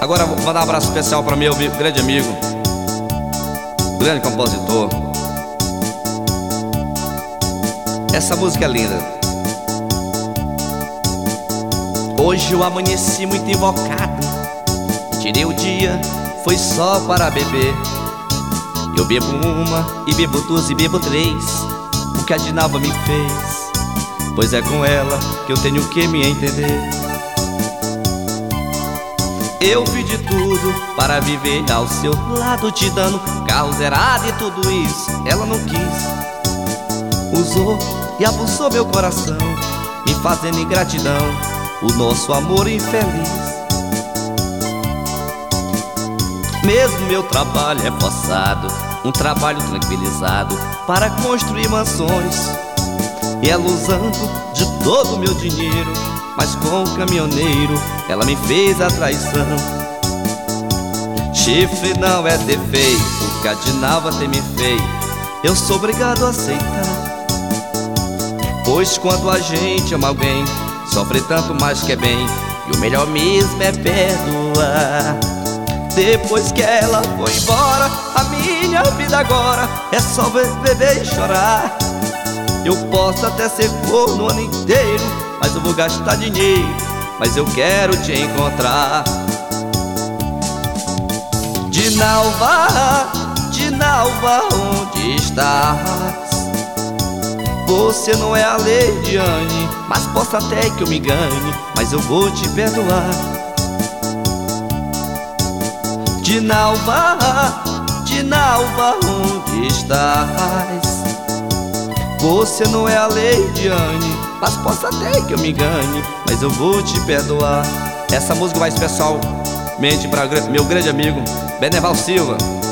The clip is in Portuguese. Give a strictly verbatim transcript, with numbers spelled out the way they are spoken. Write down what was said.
Agora vou mandar um abraço especial para meu grande amigo, grande compositor. Essa música é linda. Hoje eu amanheci muito invocado, tirei o dia, foi só para beber. Eu bebo uma, e bebo duas, e bebo três, o que a Dinalva me fez, pois é com ela que eu tenho que me entender. Eu fiz de tudo para viver ao seu lado, te dando carro zerado e tudo isso ela não quis. Usou e abusou meu coração, me fazendo ingratidão o nosso amor infeliz. Mesmo meu trabalho é forçado, um trabalho tranquilizado para construir mansões, e ela usando de todo o meu dinheiro, mas com o caminhoneiro ela me fez a traição. Chifre não é defeito, o que a Dinalva tem me feito, eu sou obrigado a aceitar. Pois quando a gente ama alguém, sofre tanto mais que é bem, e o melhor mesmo é perdoar. Depois que ela foi embora, a minha vida agora é só beber e chorar. Eu posso até ser corno o ano inteiro, mas eu vou gastar dinheiro, mas eu quero te encontrar. Dinalva, Dinalva, onde estás? Você não é a Leidiane, mas posso até que eu me engane, mas eu vou te perdoar. Dinalva, Dinalva, onde estás? Você não é a Leidiane, mas posso até que eu me engane, mas eu vou te perdoar. Essa música vai especialmente para meu grande amigo Beneval Silva.